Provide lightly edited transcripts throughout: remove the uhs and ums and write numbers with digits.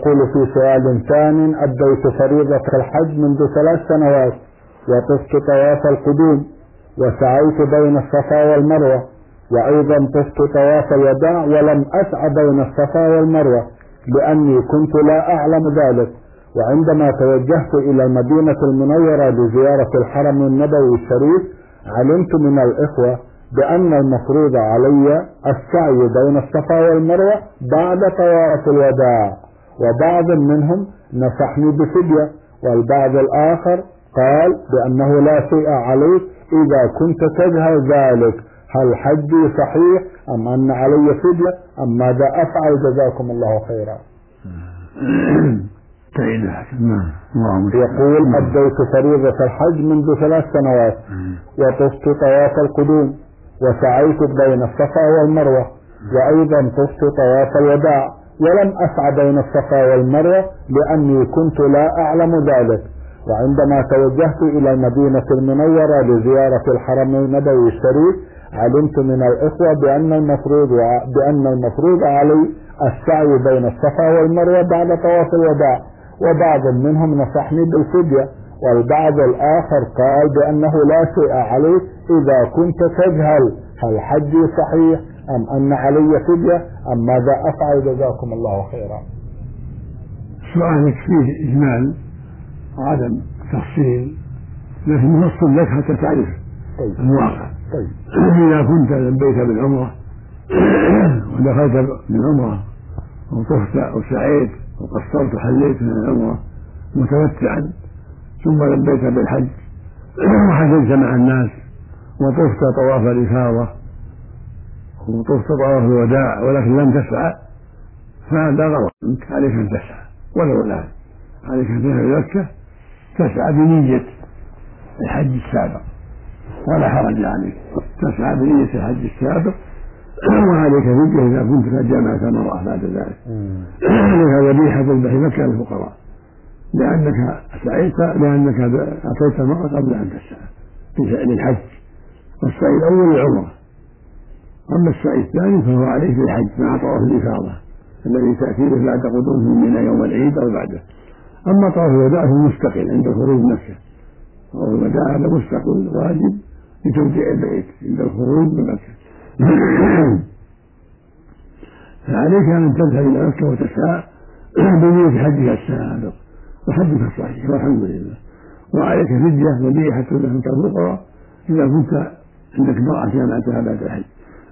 يقول في سؤال ثان: أديت فريضة الحج منذ 3 سنوات وطفت طواف القدوم وسعيت بين الصفا والمروة، وأيضا طفت طواف الوداع ولم أسع بين الصفا والمروة لأني كنت لا أعلم ذلك. وعندما توجهت إلى المدينة المنورة لزيارة الحرم النبوي الشريف علمت من الإخوة بأن المفروض علي السعي بين الصفا والمروة بعد طواف الوداع، وبعض منهم نصحني بفدية، والبعض الآخر قال بأنه لا شيء عليك إذا كنت تجهل ذلك. هل حجي صحيح أم أن علي فدية أم ماذا أفعل؟ جزاكم الله خيرا. يقول: أديت فريضة الحج منذ 3 سنوات وطفت طواف القدوم وسعيت بين الصفا والمروة، وأيضا طفت طواف الوداع ولم أسعى بين الصفا والمروة لأني كنت لا أعلم ذلك. وعندما توجهت إلى المدينة المنورة لزيارة الحرم النبوي الشريف علمت من الإخوة بأن المفروض علي السعي بين الصفا والمروة بعد طواف الوداع، وبعض منهم نصحني بالفدية، والبعض الآخر قال بأنه لا شيء عليك إذا كنت تجهل. هل حجي صحيح أم أن علي فدية أم ماذا أفعل؟ جزاكم الله خيرا. سؤالك فيه إجمال وعدم تفصيل، لكن نفصل لك حتى تعرف الواقع. إذا كنت لبيت بالعمرة ودخلت بالعمرة وطفت وسعيت وقصرت وحليت من العمرة متمتعا، ثم لبيت بالحج وحججت مع الناس وطفت طواف الإفاضة وطفت طواف الوداع ولكن لم تسعى، فهذا غلط. انت عليك ان تسعى، ولو الآن عليك ان تذهب مكة تسعى بنية الحج السابق ولا حرج عليك، تسعى بنية الحج السابق وعليك فدية إذا كنت قد جمعت مرة بعد ذلك. لهذا ذبيحة تذبح مكة للفقراء لأنك سعيت، لأنك أعطيت المرأة قبل أن تسعى للحج. والسعي الأول العمرة، أما السعي الثاني فهو عليه في الحج مع طواف الإفاضة الذي تأتي به بعد قدومه من يوم العيد أو بعده. أما طواف الوداع هو مستقل عند الخروج من مكة، طواف الوداع هذا مستقل واجب لتوديع البيت عند الخروج من مكة. فعليك أن تذهب إلى مكة وتسعى بنية حجك السابق وحجك الصحيح والحمد لله، وعليك فدية ذبيحة لك الفقراء إذا كنت عندك امرأة جامعتها بعد الحج.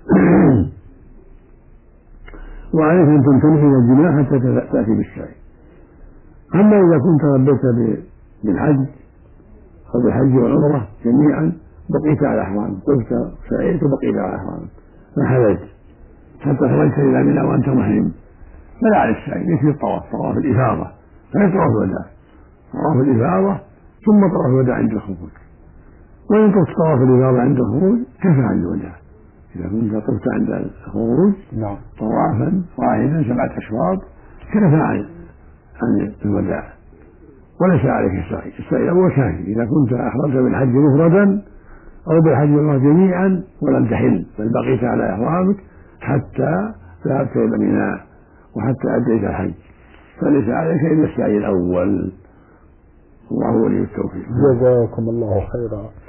وعليك أن تنتبه إلى الجماع حتى تأتي بالسعي. أما إذا كنت ربيت بالحج أو بالحج والعمرة جميعا بقيت على أحرام، طفت وسعيت وبقيت على أحرام ما حللت حتى خرجت إلى منى وأنت محرم، فلا على السعي، يكفي الطواف، طواف الإفاضة، غير طواف الوداع، طواف الإفاضة ثم طواف الوداع عند الخروج. وإن طفت طواف الإفاضة عند الخروج كفى عن الوداع. إذا كنت طفت عند الخروج طوافا واحدا 7 أشواط كفى عن الوداع وليس عليك السعي. السعي الأول كافي إذا كنت أحرمت بالحج مفردا أو بالحج والعمرة جميعا ولم تحل، بل بقيت على إحرامك حتى ذهبت إلى منى وحتى أديت الحج، فليس عليك إلا السعي الأول. الله ولي التوفيق. جزاكم الله خيرا.